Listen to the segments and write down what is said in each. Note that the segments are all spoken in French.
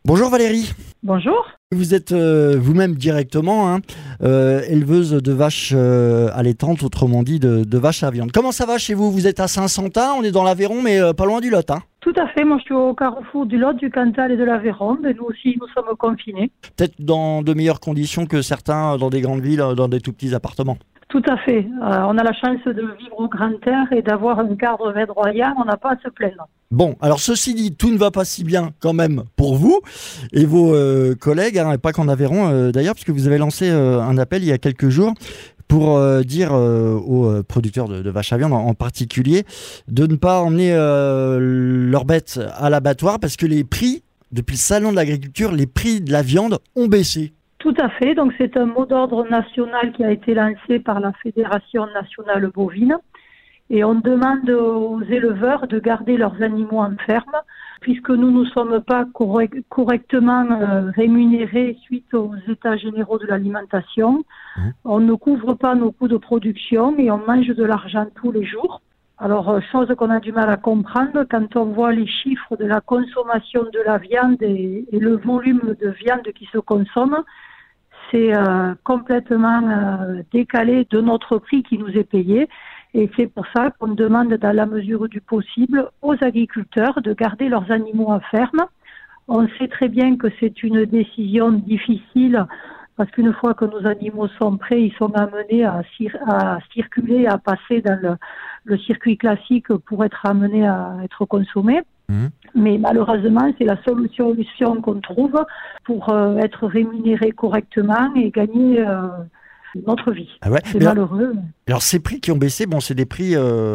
Bonjour Valérie. Bonjour. Vous êtes vous-même directement éleveuse de vaches allaitantes, autrement dit de vaches à viande. Comment ça va chez vous ? Vous êtes à Saint-Santin, on est dans l'Aveyron, mais pas loin du Lot. Tout à fait, moi je suis au carrefour du Lot, du Cantal et de l'Aveyron, et nous aussi nous sommes confinés. Peut-être dans de meilleures conditions que certains dans des grandes villes, dans des tout petits appartements. Tout à fait. On a la chance de vivre au grand air et d'avoir un cadre verdoyant, on n'a pas à se plaindre. Bon, alors ceci dit, tout ne va pas si bien quand même pour vous et vos collègues, et pas qu'en Aveyron d'ailleurs, puisque vous avez lancé un appel il y a quelques jours pour dire aux producteurs de vaches à viande en particulier de ne pas emmener leurs bêtes à l'abattoir parce que les prix, depuis le salon de l'agriculture, les prix de la viande ont baissé. Tout à fait, donc c'est un mot d'ordre national qui a été lancé par la Fédération nationale bovine et on demande aux éleveurs de garder leurs animaux en ferme puisque nous ne sommes pas correctement rémunérés suite aux états généraux de l'alimentation. On ne couvre pas nos coûts de production et on mange de l'argent tous les jours. Alors, chose qu'on a du mal à comprendre, quand on voit les chiffres de la consommation de la viande et le volume de viande qui se consomme, c'est complètement décalé de notre prix qui nous est payé. Et c'est pour ça qu'on demande, dans la mesure du possible, aux agriculteurs de garder leurs animaux en ferme. On sait très bien que c'est une décision difficile parce qu'une fois que nos animaux sont prêts, ils sont amenés à circuler, à passer dans le circuit classique pour être amenés à être consommés. Mais malheureusement, c'est la seule solution qu'on trouve pour être rémunéré correctement et gagner notre vie. Ah ouais. C'est malheureux. Alors ces prix qui ont baissé, c'est des prix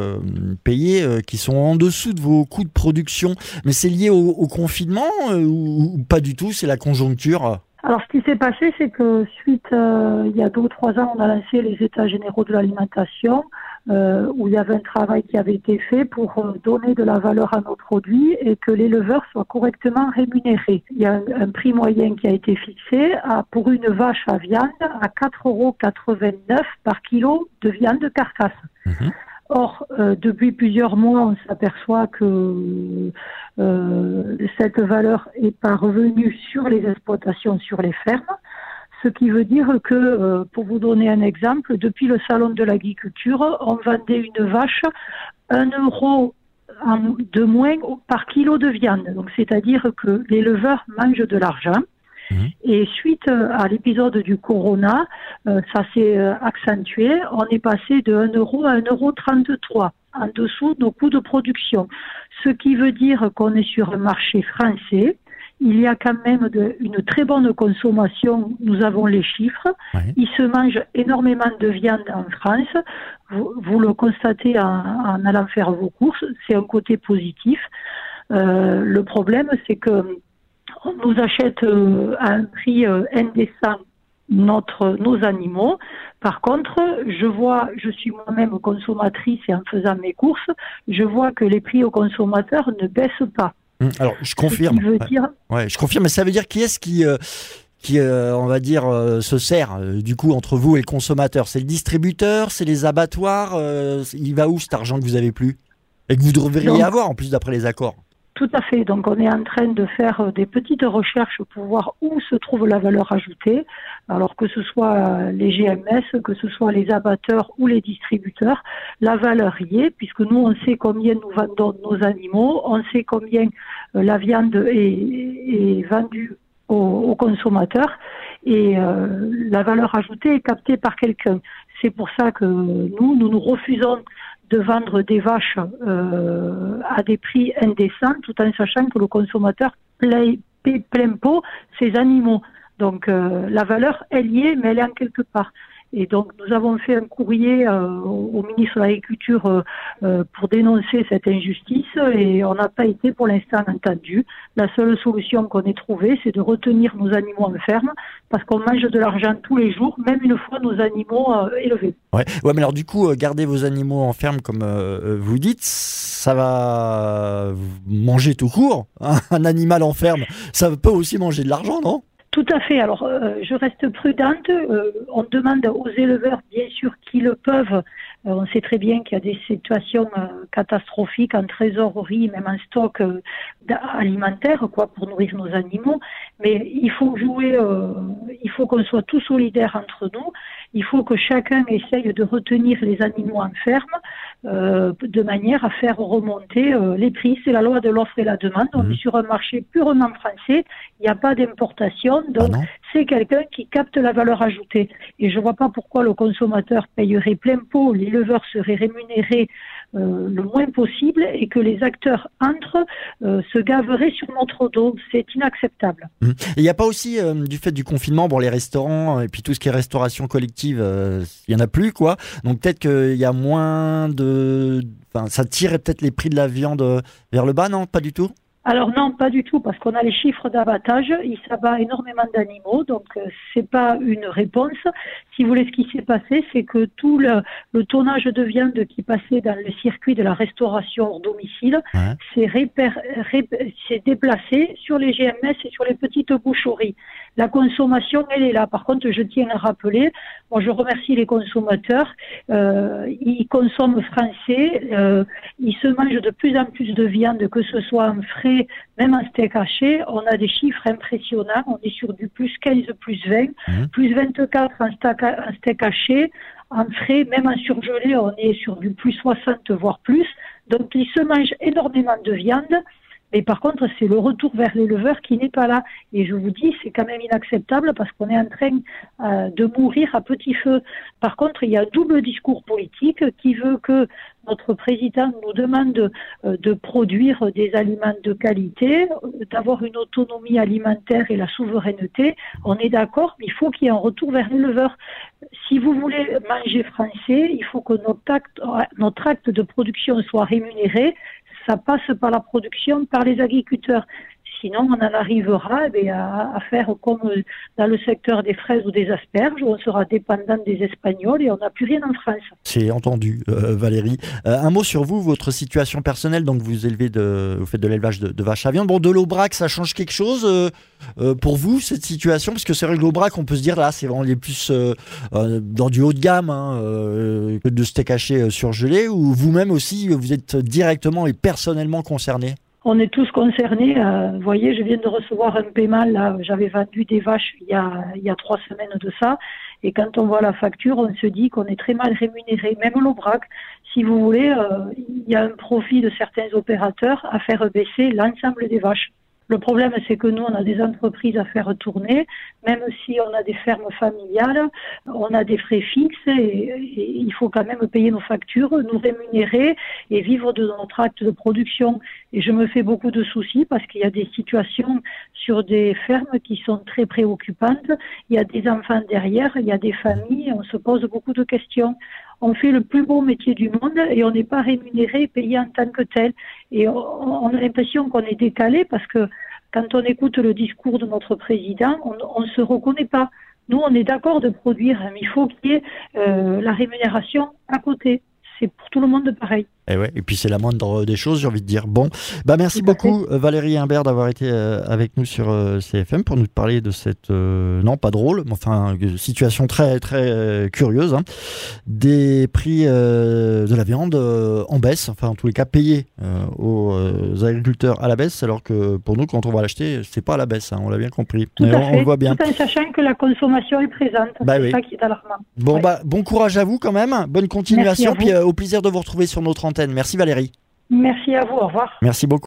payés qui sont en dessous de vos coûts de production. Mais c'est lié au confinement ou pas du tout, c'est la conjoncture ? Alors, ce qui s'est passé, c'est que suite, il y a 2 ou 3 ans, on a lancé les états généraux de l'alimentation, où il y avait un travail qui avait été fait pour donner de la valeur à nos produits et que l'éleveur soit correctement rémunéré. Il y a un prix moyen qui a été fixé pour une vache à viande à 4,89 € par kilo de viande de carcasse. Or, depuis plusieurs mois, on s'aperçoit que cette valeur n'est pas revenue sur les exploitations, sur les fermes. Ce qui veut dire que, pour vous donner un exemple, depuis le salon de l'agriculture, on vendait une vache 1 € de moins par kilo de viande. Donc, c'est-à-dire que l'éleveur mange de l'argent. Et suite à l'épisode du corona, ça s'est accentué. On est passé de 1 € à 1,33 € en dessous de nos coûts de production. Ce qui veut dire qu'on est sur un marché français. Il y a quand même une très bonne consommation. Nous avons les chiffres. Il se mange énormément de viande en France. Vous le constatez en allant faire vos courses. C'est un côté positif. Le problème, c'est que on nous achète à un prix indécent nos animaux. Par contre, je suis moi-même consommatrice et en faisant mes courses, je vois que les prix aux consommateurs ne baissent pas. Alors, je confirme. Je confirme, mais ça veut dire qui est-ce qui on va dire, se sert du coup entre vous et le consommateur ? C'est le distributeur, c'est les abattoirs, il va où cet argent que vous avez plus ? Et que vous devriez avoir en plus d'après les accords ? Tout à fait. Donc, on est en train de faire des petites recherches pour voir où se trouve la valeur ajoutée. Alors que ce soit les GMS, que ce soit les abatteurs ou les distributeurs, la valeur y est, puisque nous, on sait combien nous vendons nos animaux, on sait combien la viande est vendue aux consommateurs et la valeur ajoutée est captée par quelqu'un. C'est pour ça que nous refusons de vendre des vaches à des prix indécents, tout en sachant que le consommateur paie plein pot ses animaux. Donc la valeur, elle y est, mais elle est en quelque part. Et donc nous avons fait un courrier au ministre de l'Agriculture pour dénoncer cette injustice et on n'a pas été pour l'instant entendu. La seule solution qu'on ait trouvée, c'est de retenir nos animaux en ferme parce qu'on mange de l'argent tous les jours, même une fois nos animaux élevés. Ouais, mais alors du coup, garder vos animaux en ferme, comme vous dites, ça va manger tout court. Un animal en ferme, ça peut aussi manger de l'argent, non ? Tout à fait. Alors, je reste prudente. On demande aux éleveurs, bien sûr, qui le peuvent. On sait très bien qu'il y a des situations catastrophiques en trésorerie, même en stock alimentaire, pour nourrir nos animaux. Mais il faut jouer, il faut qu'on soit tous solidaires entre nous. Il faut que chacun essaye de retenir les animaux en ferme de manière à faire remonter les prix. C'est la loi de l'offre et la demande. On est sur un marché purement français. Il n'y a pas d'importation. Donc, c'est quelqu'un qui capte la valeur ajoutée. Et je ne vois pas pourquoi le consommateur payerait plein pot, l'éleveur serait rémunéré le moins possible et que les acteurs entre se gaveraient sur notre dos. C'est inacceptable. Il n'y a pas aussi, du fait du confinement, les restaurants et puis tout ce qui est restauration collective, il n'y en a plus, quoi. Donc peut-être qu'il y a moins de... Enfin, ça tirait peut-être les prix de la viande vers le bas, non? Pas du tout? Alors non, pas du tout, parce qu'on a les chiffres d'abattage, il s'abat énormément d'animaux, donc c'est pas une réponse. Si vous voulez, ce qui s'est passé, c'est que tout le tonnage de viande qui passait dans le circuit de la restauration hors domicile s'est déplacé sur les GMS et sur les petites boucheries. La consommation, elle est là. Par contre, je tiens à rappeler, moi je remercie les consommateurs, ils consomment français, ils se mangent de plus en plus de viande, que ce soit en frais, même en steak haché. On a des chiffres impressionnants, on est sur du plus 15, plus 20, plus 24 en steak haché, en frais, même en surgelé, on est sur du plus 60, voire plus. Donc ils se mangent énormément de viande. Mais par contre, c'est le retour vers l'éleveur qui n'est pas là. Et je vous dis, c'est quand même inacceptable parce qu'on est en train de mourir à petit feu. Par contre, il y a un double discours politique qui veut que notre président nous demande de produire des aliments de qualité, d'avoir une autonomie alimentaire et la souveraineté. On est d'accord, mais il faut qu'il y ait un retour vers l'éleveur. Si vous voulez manger français, il faut que notre acte de production soit rémunéré. Ça passe par la production, par les agriculteurs. Sinon, on en arrivera à faire comme dans le secteur des fraises ou des asperges, où on sera dépendant des Espagnols et on n'a plus rien en France. C'est entendu, Valérie. Un mot sur vous, votre situation personnelle. Donc, vous faites de l'élevage de vaches à viande. De l'Aubrac, ça change quelque chose pour vous, cette situation? Parce que c'est vrai que l'Aubrac, on peut se dire, là, c'est vraiment les plus dans du haut de gamme que de steak haché surgelé. Ou vous-même aussi, vous êtes directement et personnellement concerné? On est tous concernés. Vous voyez, je viens de recevoir un paiement. Là, j'avais vendu des vaches il y a 3 semaines de ça. Et quand on voit la facture, on se dit qu'on est très mal rémunéré. Même l'Aubrac, si vous voulez, il y a un profit de certains opérateurs à faire baisser l'ensemble des vaches. Le problème, c'est que nous, on a des entreprises à faire tourner, même si on a des fermes familiales, on a des frais fixes et il faut quand même payer nos factures, nous rémunérer et vivre de notre acte de production. Et je me fais beaucoup de soucis parce qu'il y a des situations sur des fermes qui sont très préoccupantes. Il y a des enfants derrière, il y a des familles, on se pose beaucoup de questions. On fait le plus beau métier du monde et on n'est pas rémunéré et payé en tant que tel. Et on a l'impression qu'on est décalé parce que quand on écoute le discours de notre président, on ne se reconnaît pas. Nous, on est d'accord de produire, mais il faut qu'il y ait la rémunération à côté. C'est pour tout le monde pareil. Et puis c'est la moindre des choses, j'ai envie de dire. Bon, merci beaucoup Valérie Imbert d'avoir été avec nous sur CFM pour nous parler de cette, non pas drôle, mais enfin situation très très curieuse, des prix de la viande en baisse, enfin en tous les cas payés aux agriculteurs à la baisse, alors que pour nous quand on va l'acheter, c'est pas à la baisse, on l'a bien compris. Tout à fait, on le voit bien. Tout en sachant que la consommation est présente, c'est ça qui est alarmant. Bon, bon courage à vous quand même, bonne continuation, puis au plaisir de vous retrouver sur notre antenne. Merci Valérie. Merci à vous, au revoir. Merci beaucoup.